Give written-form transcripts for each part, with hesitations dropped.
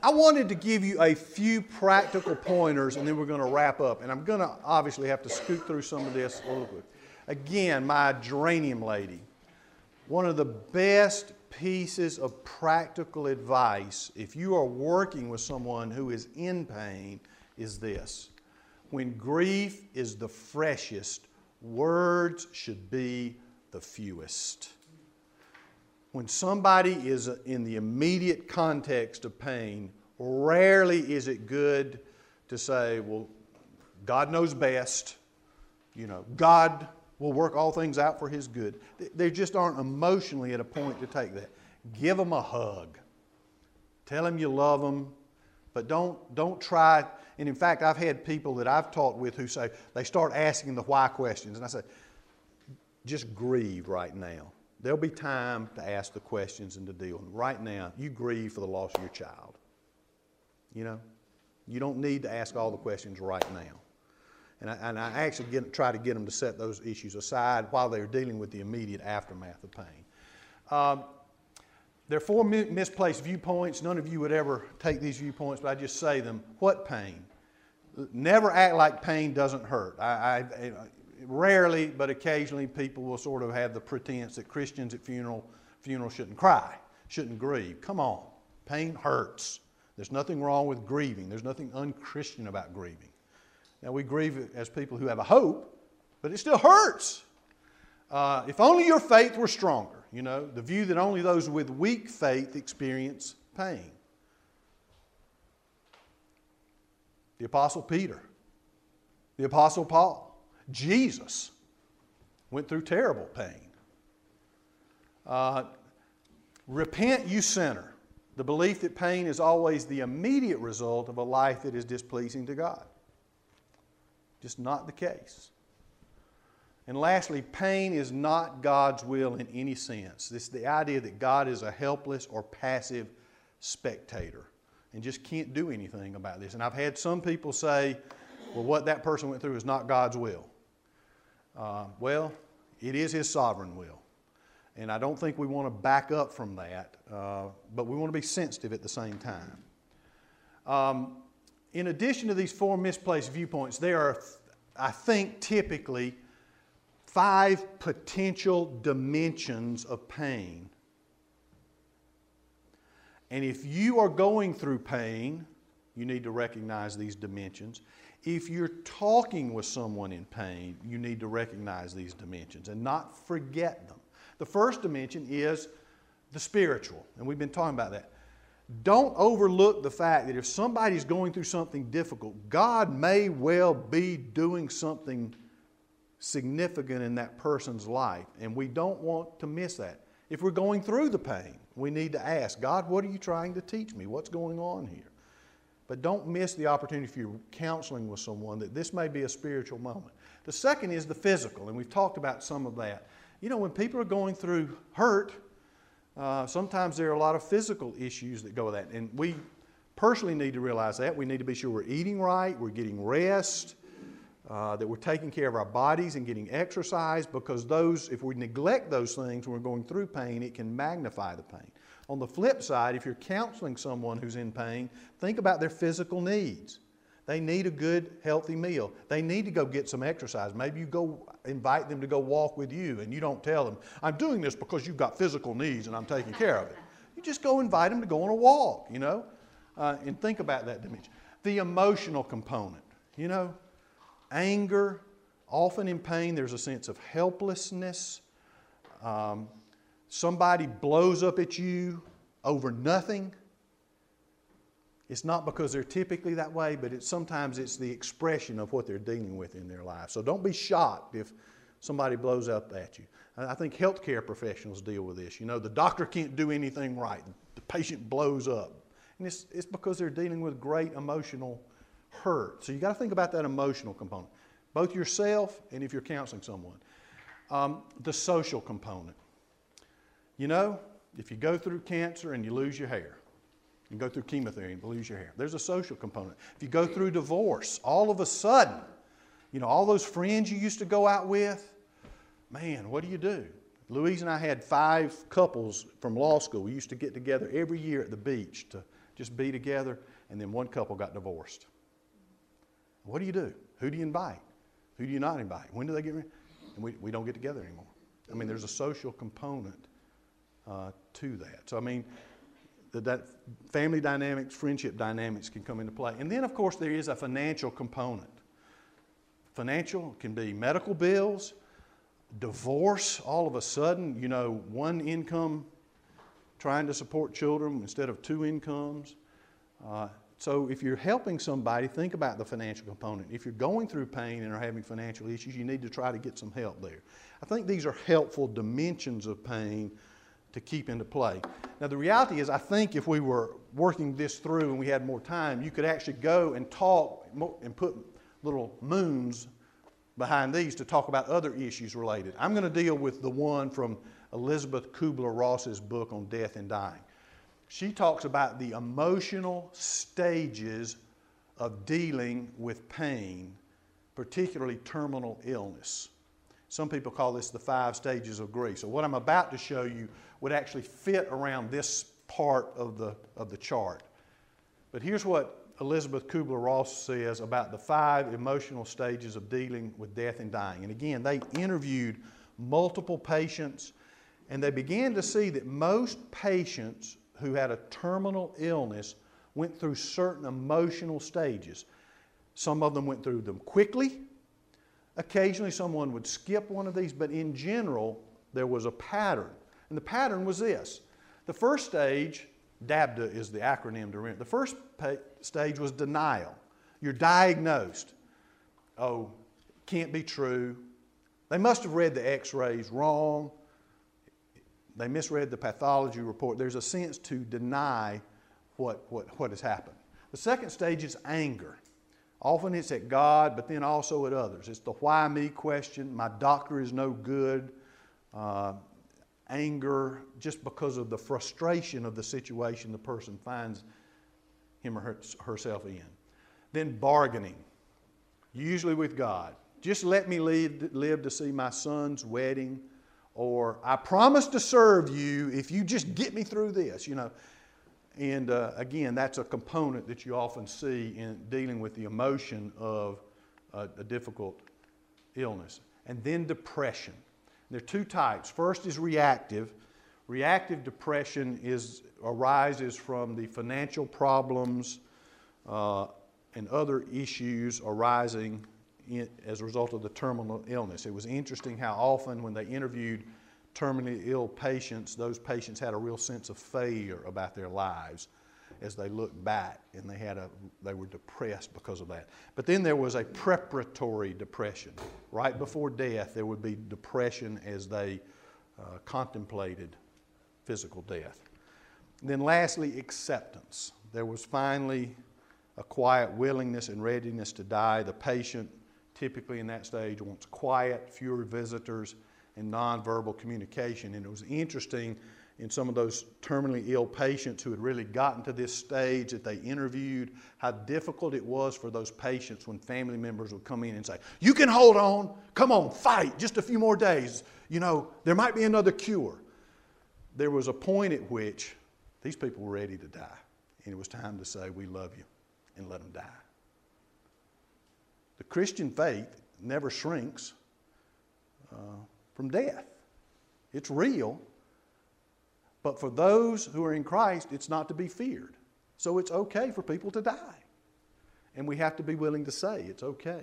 I wanted to give you a few practical pointers, and then we're going to wrap up. And I'm going to obviously have to scoot through some of this a little bit. Again, my geranium lady. One of the best pieces of practical advice, if you are working with someone who is in pain, is this. When grief is the freshest, words should be the fewest. When somebody is in the immediate context of pain, rarely is it good to say, well, God knows best. You know, God will work all things out for His good. They just aren't emotionally at a point to take that. Give them a hug. Tell them you love them, but don't try. And in fact, I've had people that I've talked with who say, they start asking the why questions. And I say, just grieve right now. There'll be time to ask the questions and to deal with them. Right now, you grieve for the loss of your child. You know, you don't need to ask all the questions right now. And I actually try to get them to set those issues aside while they're dealing with the immediate aftermath of pain. There are 4 misplaced viewpoints. None of you would ever take these viewpoints, but I just say them. What pain? Never act like pain doesn't hurt. Rarely, but occasionally, people will sort of have the pretense that Christians at funerals shouldn't cry, shouldn't grieve. Come on. Pain hurts. There's nothing wrong with grieving. There's nothing unchristian about grieving. Now, we grieve as people who have a hope, but it still hurts. If only your faith were stronger. You know, the view that only those with weak faith experience pain. The Apostle Peter, the Apostle Paul, Jesus went through terrible pain. Repent, you sinner. The belief that pain is always the immediate result of a life that is displeasing to God. Just not the case. And lastly, pain is not God's will in any sense. This is the idea that God is a helpless or passive spectator and just can't do anything about this. And I've had some people say, well, what that person went through is not God's will. Well, it is His sovereign will. And I don't think we want to back up from that, but we want to be sensitive at the same time. In addition to these 4 misplaced viewpoints, there are, I think, typically 5 potential dimensions of pain. And if you are going through pain, you need to recognize these dimensions. If you're talking with someone in pain, you need to recognize these dimensions and not forget them. The first dimension is the spiritual, and we've been talking about that. Don't overlook the fact that if somebody's going through something difficult, God may well be doing something significant in that person's life, and we don't want to miss that. If we're going through the pain, we need to ask, God, what are you trying to teach me? What's going on here? But don't miss the opportunity if you're counseling with someone that this may be a spiritual moment. The second is the physical, and we've talked about some of that. You know, when people are going through hurt, sometimes there are a lot of physical issues that go with that. And we personally need to realize that. We need to be sure we're eating right, we're getting rest, that we're taking care of our bodies and getting exercise, because if we neglect those things when we're going through pain, it can magnify the pain. On the flip side, if you're counseling someone who's in pain, think about their physical needs. They need a good, healthy meal. They need to go get some exercise. Maybe you go invite them to go walk with you, and you don't tell them, I'm doing this because you've got physical needs and I'm taking care of it. You just go invite them to go on a walk, you know, and think about that dimension. The emotional component, you know, anger, often in pain there's a sense of helplessness. Somebody blows up at you over nothing. It's not because they're typically that way, but sometimes it's the expression of what they're dealing with in their life. So don't be shocked if somebody blows up at you. I think healthcare professionals deal with this. You know, the doctor can't do anything right. The patient blows up. And it's because they're dealing with great emotional hurt. So you got to think about that emotional component, both yourself and if you're counseling someone. The social component. You know, if you go through cancer and you lose your hair, you go through chemotherapy and lose your hair, there's a social component. If you go through divorce, all of a sudden, you know, all those friends you used to go out with, man, what do? Louise and I had 5 couples from law school. We used to get together every year at the beach to just be together, and then one couple got divorced. What do you do? Who do you invite? Who do you not invite? When do they get married? And we don't get together anymore. I mean, there's a social component to that. So, I mean, that family dynamics, friendship dynamics can come into play. And then, of course, there is a financial component. Financial can be medical bills, divorce, all of a sudden, one income trying to support children instead of two incomes. So if you're helping somebody, think about the financial component. If you're going through pain and are having financial issues, you need to try to get some help there. I think these are helpful dimensions of pain to keep into play. Now, the reality is, I think if we were working this through and we had more time, you could actually go and talk and put little moons behind these to talk about other issues related. I'm going to deal with the one from Elisabeth Kubler-Ross's book on death and dying. She talks about the emotional stages of dealing with pain, particularly terminal illness. Some people call this the 5 stages of grief. So what I'm about to show you would actually fit around this part of the chart. But here's what Elisabeth Kubler-Ross says about the 5 emotional stages of dealing with death and dying. And again, they interviewed multiple patients, and they began to see that most patients who had a terminal illness went through certain emotional stages. Some of them went through them quickly. Occasionally someone would skip one of these, but in general, there was a pattern. And the pattern was this. The first stage, DABDA is the acronym to remember. The first stage was denial. You're diagnosed. Oh, can't be true. They must have read the x-rays wrong. They misread the pathology report. There's a sense to deny what has happened. The second stage is anger. Often it's at God, but then also at others. It's the why me question. My doctor is no good. Anger just because of the frustration of the situation the person finds him or herself in. Then bargaining, usually with God. Just let me live to see my son's wedding. Or, I promise to serve you if you just get me through this, And again, that's a component that you often see in dealing with the emotion of a difficult illness. And then depression. There are 2 types. First is reactive. Reactive depression arises from the financial problems and other issues arising as a result of the terminal illness. It was interesting how often when they interviewed terminally ill patients, those patients had a real sense of failure about their lives as they looked back, and they were depressed because of that. But then there was a preparatory depression. Right before death, there would be depression as they contemplated physical death. And then lastly, acceptance. There was finally a quiet willingness and readiness to die. The patient, typically in that stage, wants quiet, fewer visitors, and nonverbal communication. And it was interesting in some of those terminally ill patients who had really gotten to this stage that they interviewed, how difficult it was for those patients when family members would come in and say, you can hold on, come on, fight, just a few more days. There might be another cure. There was a point at which these people were ready to die, and it was time to say, we love you, and let them die. The Christian faith never shrinks from death. It's real, but for those who are in Christ, it's not to be feared. So it's okay for people to die, and we have to be willing to say it's okay.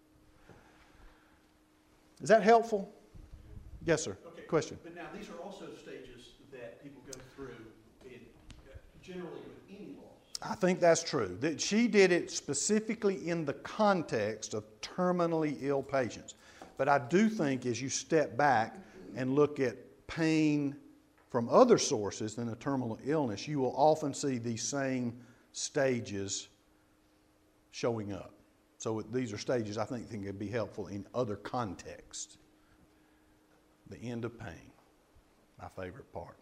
Is that helpful? Yes, sir. Okay. Question. But now these are also stages that people go through generally with any loss. I think that's true. That she did it specifically in the context of terminally ill patients. But I do think as you step back and look at pain from other sources than a terminal illness, you will often see these same stages showing up. So these are stages I think can be helpful in other contexts. The end of pain, my favorite part.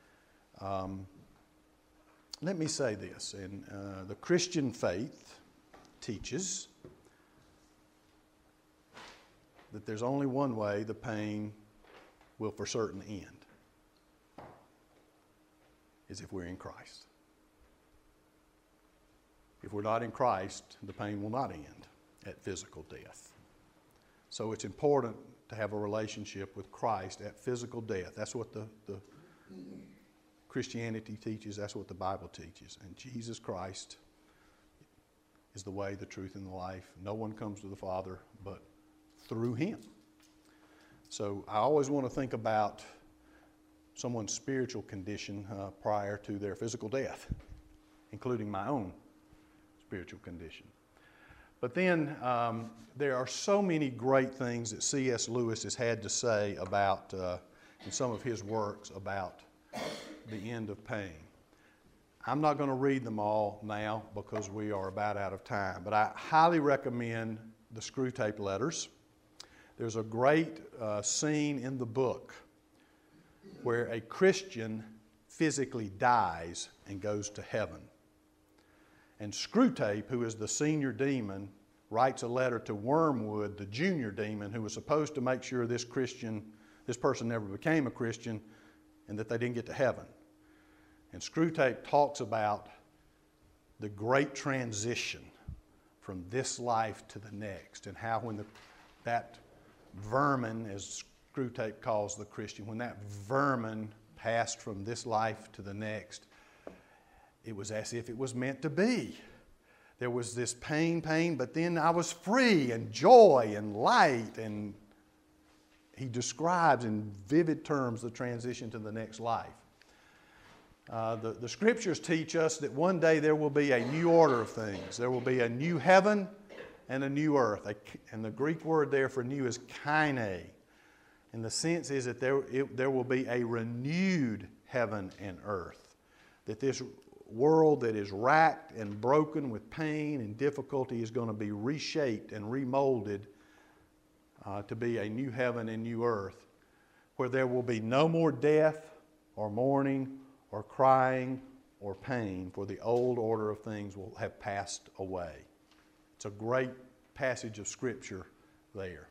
Let me say this, and the Christian faith teaches that there's only one way the pain will for certain end, is if we're in Christ. If we're not in Christ, the pain will not end at physical death. So it's important to have a relationship with Christ at physical death. That's what the Christianity teaches. That's what the Bible teaches. And Jesus Christ is the way, the truth, and the life. No one comes to the Father but through Him. So I always want to think about someone's spiritual condition prior to their physical death, including my own spiritual condition. But then there are so many great things that C.S. Lewis has had to say about, in some of his works, about the end of pain. I'm not going to read them all now because we are about out of time, but I highly recommend the Screwtape Letters. There's a great scene in the book where a Christian physically dies and goes to heaven. And Screwtape, who is the senior demon, writes a letter to Wormwood, the junior demon, who was supposed to make sure this person never became a Christian and that they didn't get to heaven. And Screwtape talks about the great transition from this life to the next, and how when that vermin, as Screwtape calls the Christian, when that vermin passed from this life to the next, it was as if it was meant to be. There was this pain, but then I was free and joy and light. And he describes in vivid terms the transition to the next life. The Scriptures teach us that one day there will be a new order of things. There will be a new heaven and a new earth. And the Greek word there for new is kaine. And the sense is that there will be a renewed heaven and earth. That this world that is racked and broken with pain and difficulty is going to be reshaped and remolded to be a new heaven and new earth, where there will be no more death or mourning or crying or pain, for the old order of things will have passed away. It's a great passage of Scripture there.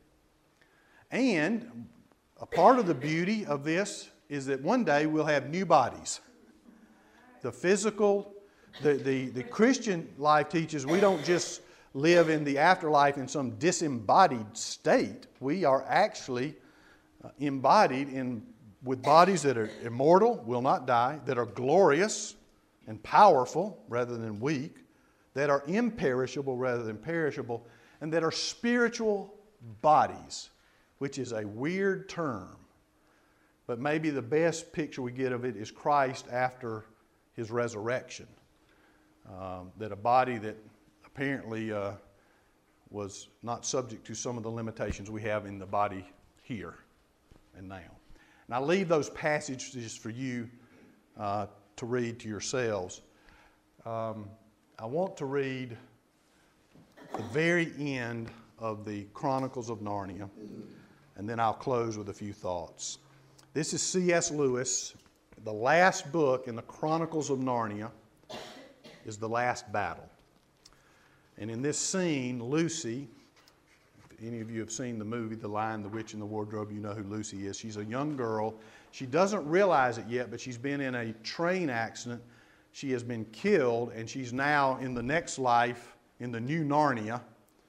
And a part of the beauty of this is that one day we'll have new bodies. The physical, the Christian life teaches we don't just live in the afterlife in some disembodied state. We are actually embodied with bodies that are immortal, will not die, that are glorious and powerful rather than weak, that are imperishable rather than perishable, and that are spiritual bodies, which is a weird term. But maybe the best picture we get of it is Christ after His resurrection. That a body that apparently was not subject to some of the limitations we have in the body here and now. And I leave those passages for you to read to yourselves. I want to read the very end of the Chronicles of Narnia, and then I'll close with a few thoughts. This is C.S. Lewis. The last book in the Chronicles of Narnia is The Last Battle. And in this scene, Lucy, if any of you have seen the movie The Lion, the Witch, and the Wardrobe, you know who Lucy is. She's a young girl. She doesn't realize it yet, but she's been in a train accident. She has been killed, and she's now in the next life in the new Narnia.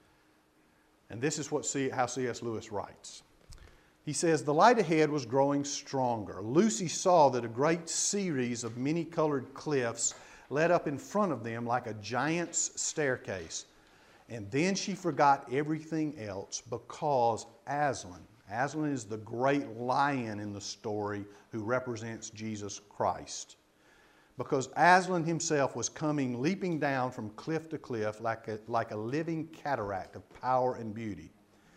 And this is how C.S. Lewis writes. He says, "The light ahead was growing stronger. Lucy saw that a great series of many-colored cliffs led up in front of them like a giant's staircase. And then she forgot everything else because Aslan is the great lion in the story who represents Jesus Christ. Because Aslan himself was coming leaping down from cliff to cliff like a living cataract of power and beauty.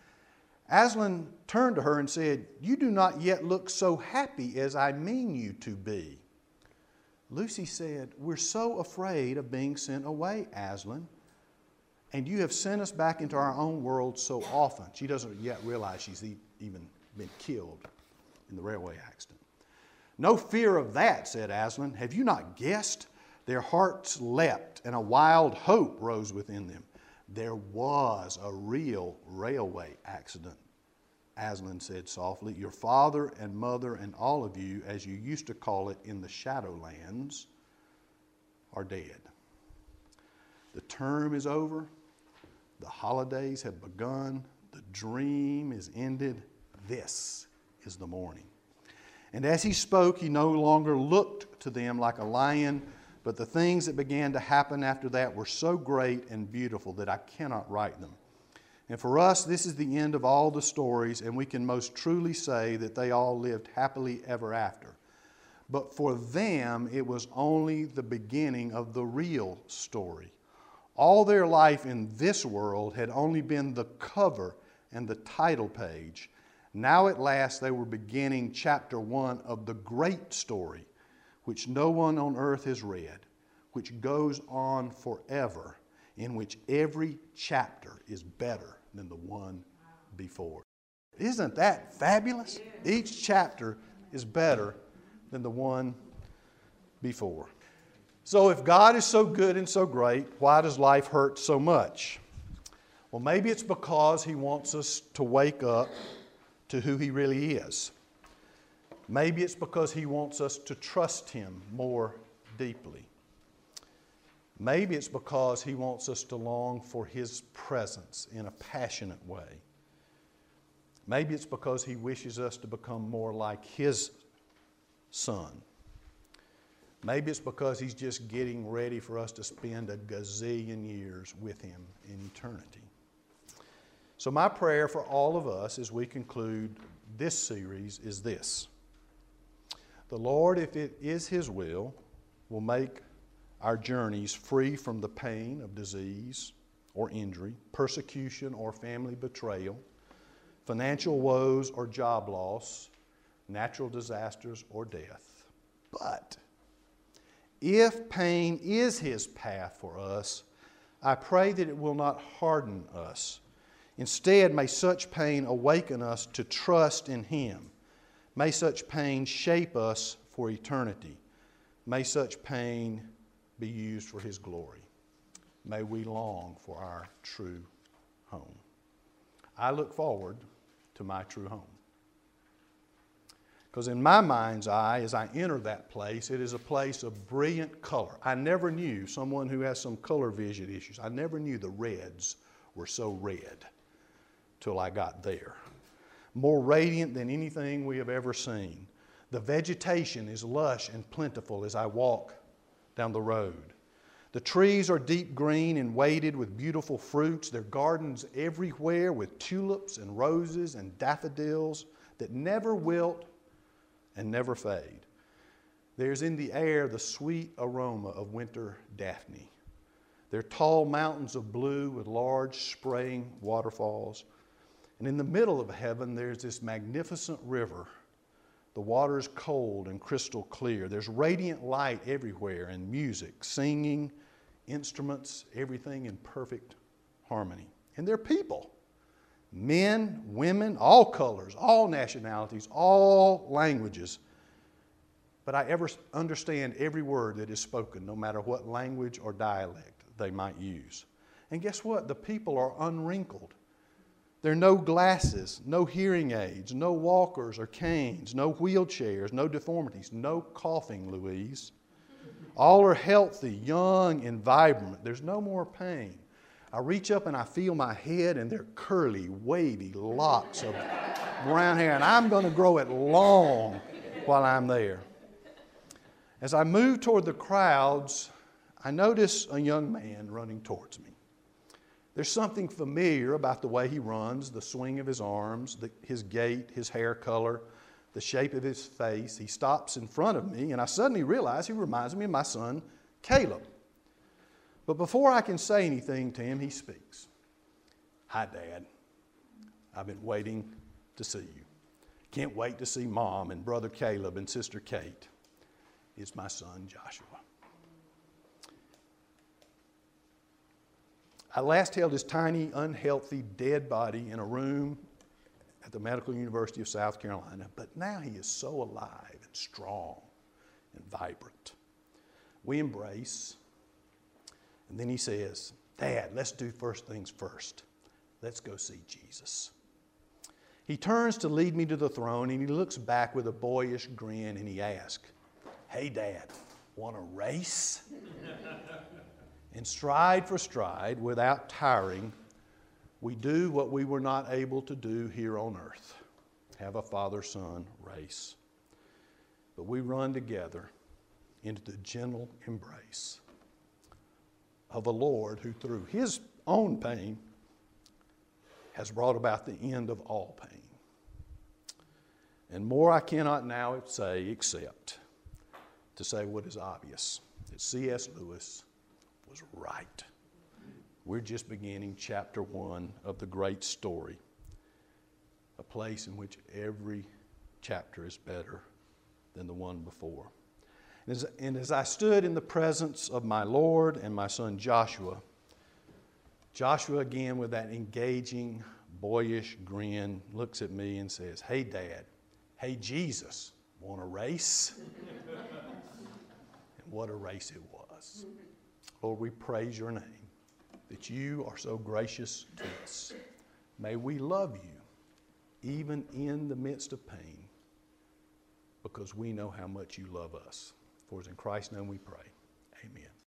Aslan turned to her and said, 'You do not yet look so happy as I mean you to be.' Lucy said, 'We're so afraid of being sent away, Aslan. And you have sent us back into our own world so often.'" She doesn't yet realize she's even been killed in the railway accident. "No fear of that," said Aslan. "Have you not guessed?" Their hearts leapt and a wild hope rose within them. "There was a real railway accident," Aslan said softly. "Your father and mother and all of you, as you used to call it in the Shadowlands, are dead." The term is over. The holidays have begun. The dream is ended. This is the morning. And as he spoke, he no longer looked to them like a lion, but the things that began to happen after that were so great and beautiful that I cannot write them. And for us, this is the end of all the stories, and we can most truly say that they all lived happily ever after. But for them, it was only the beginning of the real story. All their life in this world had only been the cover and the title page. Now at last they were beginning chapter 1 of the great story, which no one on earth has read, which goes on forever, in which every chapter is better than the one before. Isn't that fabulous? Each chapter is better than the one before. So if God is so good and so great, why does life hurt so much? Well, maybe it's because He wants us to wake up to who He really is. Maybe it's because He wants us to trust Him more deeply. Maybe it's because He wants us to long for His presence in a passionate way. Maybe it's because He wishes us to become more like His Son. Maybe it's because He's just getting ready for us to spend a gazillion years with Him in eternity. So my prayer for all of us as we conclude this series is this. The Lord, if it is His will make our journeys free from the pain of disease or injury, persecution or family betrayal, financial woes or job loss, natural disasters or death. But if pain is His path for us, I pray that it will not harden us. Instead, may such pain awaken us to trust in Him. May such pain shape us for eternity. May such pain be used for His glory. May we long for our true home. I look forward to my true home. Because in my mind's eye, as I enter that place, it is a place of brilliant color. I never knew, someone who has some color vision issues, I never knew the reds were so red till I got there. More radiant than anything we have ever seen. The vegetation is lush and plentiful as I walk down the road. The trees are deep green and weighted with beautiful fruits. There are gardens everywhere with tulips and roses and daffodils that never wilt and never fade. There's in the air the sweet aroma of winter daphne. There are tall mountains of blue with large spraying waterfalls. And in the middle of heaven, there's this magnificent river. The water is cold and crystal clear. There's radiant light everywhere and music, singing, instruments, everything in perfect harmony. And there are people. Men, women, all colors, all nationalities, all languages. But I ever understand every word that is spoken, no matter what language or dialect they might use. And guess what? The people are unwrinkled. There are no glasses, no hearing aids, no walkers or canes, no wheelchairs, no deformities, no coughing, Louise. All are healthy, young, and vibrant. There's no more pain. I reach up and I feel my head and they're curly, wavy locks of brown hair, and I'm going to grow it long while I'm there. As I move toward the crowds, I notice a young man running towards me. There's something familiar about the way he runs, the swing of his arms, his gait, his hair color, the shape of his face. He stops in front of me, and I suddenly realize he reminds me of my son, Caleb. But before I can say anything to him, he speaks. Hi, Dad. I've been waiting to see you. Can't wait to see Mom and Brother Caleb and Sister Kate. It's my son, Joshua. I last held his tiny, unhealthy, dead body in a room at the Medical University of South Carolina, but now he is so alive and strong and vibrant. We embrace, and then he says, Dad, let's do first things first. Let's go see Jesus. He turns to lead me to the throne, and he looks back with a boyish grin, and he asks, Hey, Dad, want a race? And stride for stride, without tiring, we do what we were not able to do here on earth, have a father-son race. But we run together into the gentle embrace of the Lord who, through his own pain, has brought about the end of all pain. And more I cannot now say except to say what is obvious, that C.S. Lewis was right. We're just beginning chapter 1 of the great story, a place in which every chapter is better than the one before. And as I stood in the presence of my Lord and my son Joshua, Joshua again with that engaging, boyish grin looks at me and says, "Hey Dad, hey Jesus, want a race?" And what a race it was. Lord, we praise your name, that you are so gracious to us. May we love you even in the midst of pain, because we know how much you love us. For it's in Christ's name we pray. Amen.